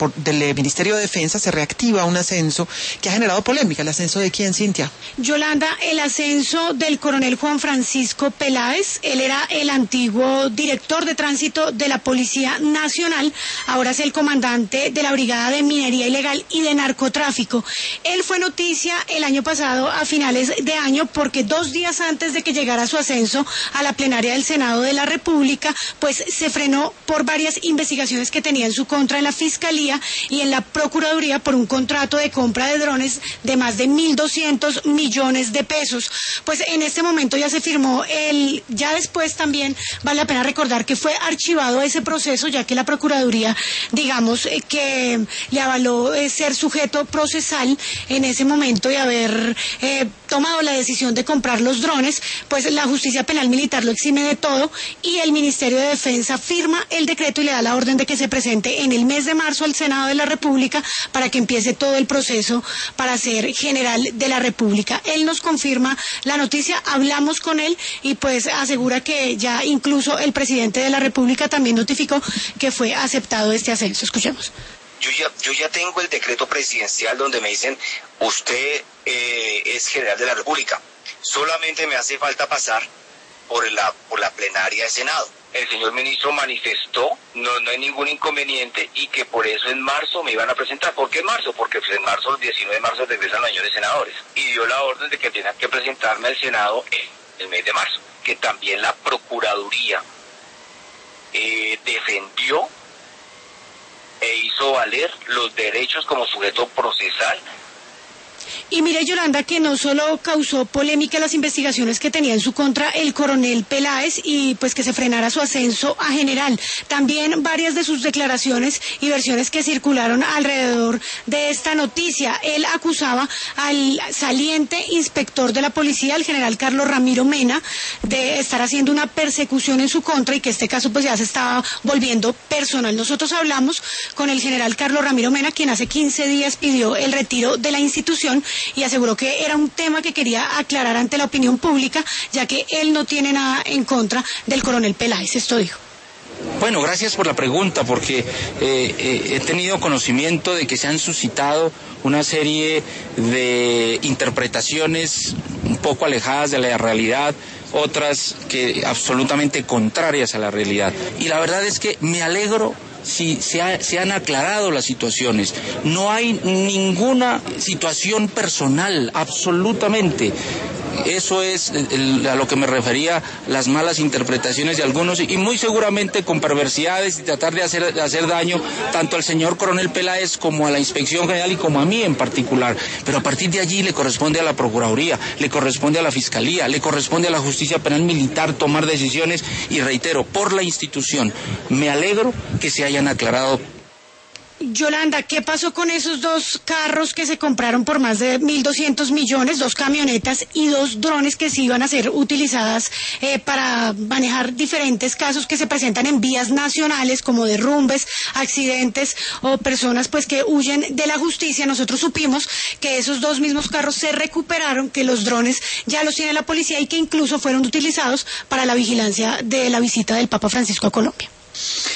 del Ministerio de Defensa se reactiva un ascenso que ha generado polémica. ¿El ascenso de quién, Cintia? Yolanda, el ascenso del coronel Juan Francisco Peláez. Él era el antiguo director de tránsito de la Policía Nacional, ahora es el comandante de la Brigada de Minería Ilegal y de Narcotráfico. Él fue noticia el año pasado, a finales de año, porque 2 días antes de que llegara su ascenso a la plenaria del Senado de la República, pues se frenó por varias investigaciones que tenía en su contra en la Fiscalía y en la Procuraduría por un contrato de compra de drones de más de 1.200 millones de pesos. Pues en este momento ya se firmó ya después también vale la pena recordar que fue archivado ese proceso, ya que la Procuraduría, digamos, que le avaló ser sujeto procesal en ese momento y haber tomado la decisión de comprar los drones, pues la justicia penal militar lo exime de todo y el Ministerio de Defensa firma el decreto y le da la orden de que se presente en el mes de marzo al Senado de la República para que empiece todo el proceso para ser general de la República. Él nos confirma la noticia, hablamos con él y pues asegura que ya incluso el presidente de la República también notificó que fue aceptado este ascenso. Escuchemos. Yo ya tengo el decreto presidencial donde me dicen, usted es general de la República. Solamente me hace falta pasar por la plenaria de Senado. El señor ministro manifestó, no hay ningún inconveniente y que por eso en marzo me iban a presentar. ¿Por qué en marzo? Porque pues en marzo, el 19 de marzo, regresan los señores senadores. Y dio la orden de que tengan que presentarme al Senado en el mes de marzo. Que también la Procuraduría defendió e hizo valer los derechos como sujeto procesal. Y mire, Yolanda, que no solo causó polémica las investigaciones que tenía en su contra el coronel Peláez y pues que se frenara su ascenso a general, también varias de sus declaraciones y versiones que circularon alrededor de esta noticia. Él acusaba al saliente inspector de la policía, el general Carlos Ramiro Mena, de estar haciendo una persecución en su contra y que este caso pues ya se estaba volviendo personal. Nosotros hablamos con el general Carlos Ramiro Mena, quien hace 15 días pidió el retiro de la institución y aseguró que era un tema que quería aclarar ante la opinión pública, ya que él no tiene nada en contra del coronel Peláez. Esto dijo. Bueno, gracias por la pregunta, porque he tenido conocimiento de que se han suscitado una serie de interpretaciones un poco alejadas de la realidad, otras que absolutamente contrarias a la realidad. Y la verdad es que me alegro si se han aclarado las situaciones. No hay ninguna situación personal, absolutamente. Eso es a lo que me refería, las malas interpretaciones de algunos y muy seguramente con perversidades y tratar de hacer daño tanto al señor coronel Peláez como a la Inspección General y como a mí en particular. Pero a partir de allí le corresponde a la Procuraduría, le corresponde a la Fiscalía, le corresponde a la Justicia Penal Militar tomar decisiones y reitero, por la institución. Me alegro que se hayan aclarado. Yolanda, ¿qué pasó con esos 2 carros que se compraron por más de 1.200 millones, 2 camionetas y 2 drones que sí iban a ser utilizadas para manejar diferentes casos que se presentan en vías nacionales como derrumbes, accidentes o personas pues que huyen de la justicia? Nosotros supimos que esos 2 mismos carros se recuperaron, que los drones ya los tiene la policía y que incluso fueron utilizados para la vigilancia de la visita del Papa Francisco a Colombia.